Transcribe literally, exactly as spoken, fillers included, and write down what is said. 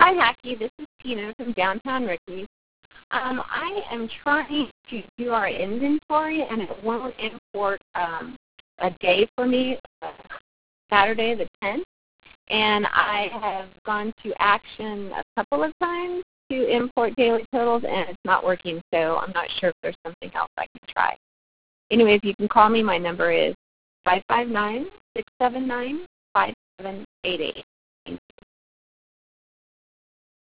Hi, Hacky. This is Tina from downtown Rickies. Um, I am trying to do our inventory, and it won't import um, a day for me, uh, Saturday the tenth. And I have gone to Action a couple of times to import daily totals, and it's not working, so I'm not sure if there's something else I can try. Anyway, if you can call me, my number is five five nine, six seven nine, five seven eight eight.